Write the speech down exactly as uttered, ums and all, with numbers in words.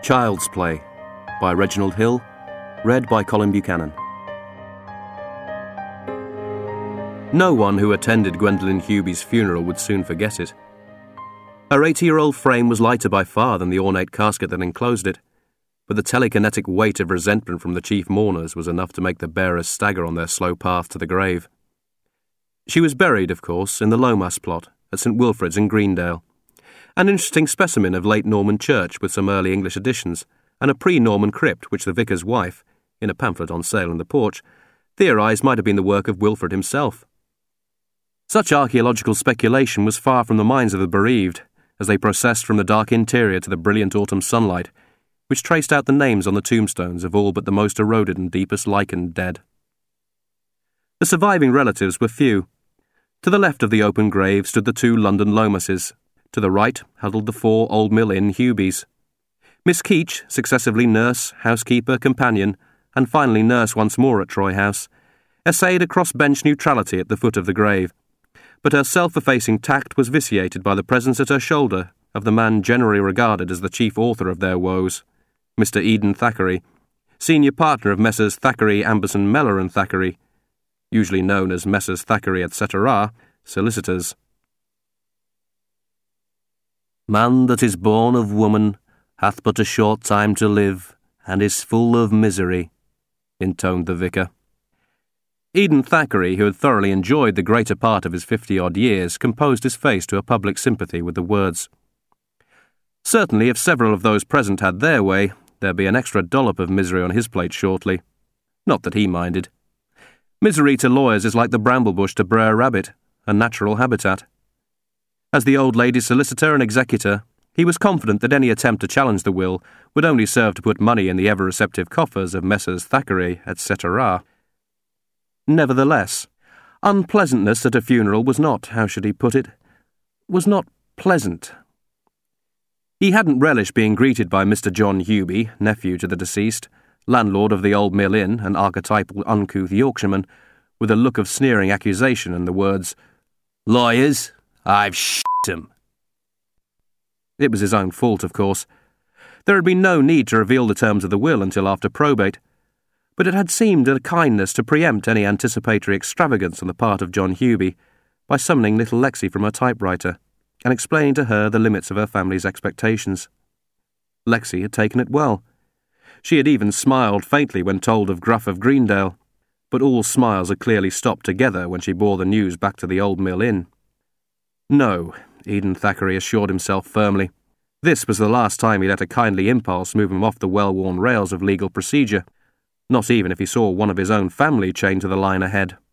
Child's Play by Reginald Hill, read by Colin Buchanan. No one who attended Gwendolen Hubie's funeral would soon forget it. Her eighty-year-old frame was lighter by far than the ornate casket that enclosed it, but the telekinetic weight of resentment from the chief mourners was enough to make the bearers stagger on their slow path to the grave. She was buried, of course, in the Lomas plot at St Wilfrid's in Greendale, an interesting specimen of late Norman church with some early English additions, and a pre-Norman crypt which the vicar's wife, in a pamphlet on sale in the porch, theorised might have been the work of Wilfrid himself. Such archaeological speculation was far from the minds of the bereaved, as they processed from the dark interior to the brilliant autumn sunlight, which traced out the names on the tombstones of all but the most eroded and deepest lichened dead. The surviving relatives were few. To the left of the open grave stood the two London Lomases. To the right huddled the four Old Mill Inn Hubies. Miss Keach, successively nurse, housekeeper, companion, and finally nurse once more at Troy House, essayed a cross-bench neutrality at the foot of the grave, but her self-effacing tact was vitiated by the presence at her shoulder of the man generally regarded as the chief author of their woes, Mister Eden Thackeray, senior partner of Messrs Thackeray, Amberson, Mellor and Thackeray, usually known as Messrs Thackeray et cetera, solicitors. Man that is born of woman hath but a short time to live, and is full of misery, intoned the vicar. Eden Thackeray, who had thoroughly enjoyed the greater part of his fifty-odd years, composed his face to a public sympathy with the words. Certainly, if several of those present had their way, there'd be an extra dollop of misery on his plate shortly. Not that he minded. Misery to lawyers is like the bramble-bush to Brer Rabbit, a natural habitat. As the old lady's solicitor and executor, he was confident that any attempt to challenge the will would only serve to put money in the ever-receptive coffers of Messrs Thackeray et cetera. Nevertheless, unpleasantness at a funeral was not, how should he put it, was not pleasant. He hadn't relished being greeted by Mister John Hubie, nephew to the deceased, landlord of the Old Mill Inn, an archetypal uncouth Yorkshireman, with a look of sneering accusation and the words, "Lawyers, I've shit 'em." It was his own fault, of course. There had been no need to reveal the terms of the will until after probate, but it had seemed a kindness to preempt any anticipatory extravagance on the part of John Hubie by summoning little Lexi from her typewriter and explaining to her the limits of her family's expectations. Lexi had taken it well. She had even smiled faintly when told of Gruff of Greendale, but all smiles had clearly stopped together when she bore the news back to the Old Mill Inn. No, Eden Thackeray assured himself firmly. This was the last time he let a kindly impulse move him off the well-worn rails of legal procedure, not even if he saw one of his own family chained to the line ahead.